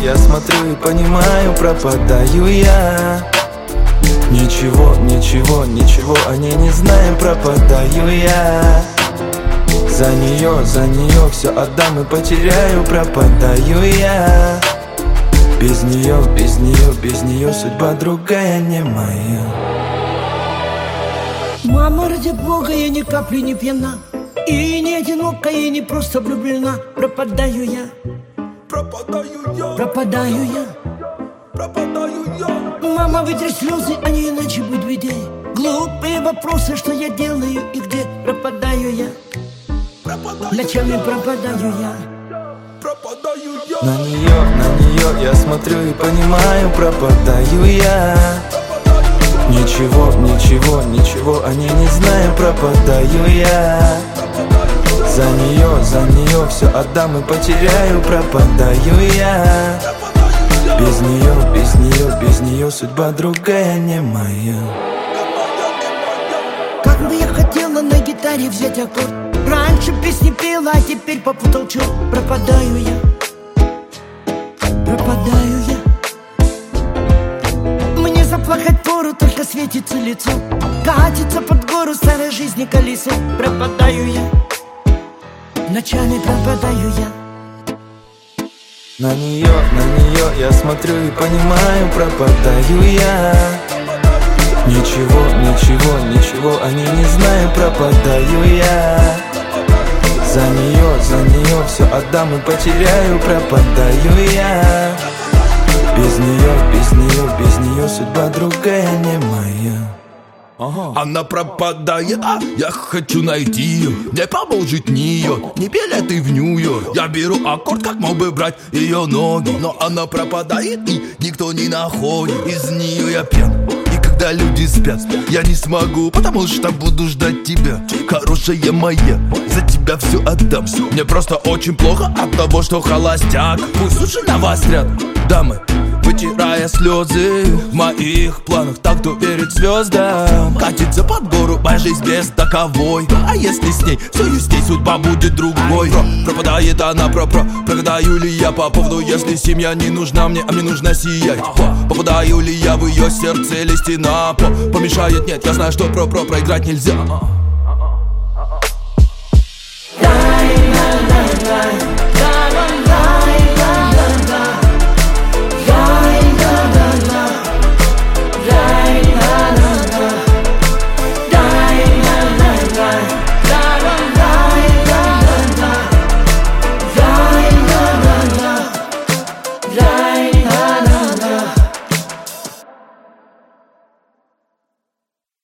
я смотрю и понимаю, пропадаю я. Ничего, ничего, ничего о ней не знаем, пропадаю я. За нее все отдам и потеряю, пропадаю я. Без нее, без нее, без нее судьба другая, не моя. Мама, ради Бога, я ни капли не пьяна, и не одинока, и не просто влюблена. Пропадаю я, Пропадаю я, пропадаю я. пропадаю я. Мама, вытри слезы, а не иначе быть беде. Глупые вопросы, что я делаю и где. Пропадаю я, ночами пропадаю я. Пропадаю я. На нее я смотрю и понимаю, пропадаю я. Ничего, ничего, ничего о ней не знаю, пропадаю я. За нее все отдам и потеряю, пропадаю я. Без нее, без нее, без нее судьба другая, не моя. Как бы я хотела на гитаре взять аккорд. Раньше песни пела, а теперь попутал черт. Пропадаю я, пропадаю я. Мне заплакать пору, только светится лицо. Катится под гору старой жизни колесо. Пропадаю я, ночами пропадаю я. На нее я смотрю и понимаю, пропадаю я. Ничего, ничего, ничего о ней не знаю, пропадаю я. За нее все отдам и потеряю, пропадаю я. Без нее, без нее судьба другая, не моя. Она пропадает, а я хочу найти ее. Мне поможет Нью-Йорк, не билеты в Нью-Йорк. Я беру аккорд, как мог бы брать ее ноги. Но она пропадает и никто не находит. Из нее я пьян, и когда люди спят, я не смогу, потому что буду ждать тебя. Хорошая моя, за тебя все отдам. Мне просто очень плохо от того, что холостяк. Пусть лучше на вас ряд, дамы, вытирая слезы. В моих планах так, кто верит звездам. Катится под гору, моя жизнь без таковой. А если с ней все есть, судьба будет другой. Пропадает она, пропадаю ли я по поводу, если семья не нужна мне, а мне нужно сиять. Попадаю ли я в ее сердце или стена помешает? Нет, я знаю, что проиграть нельзя. Дай, дай, дай, дай.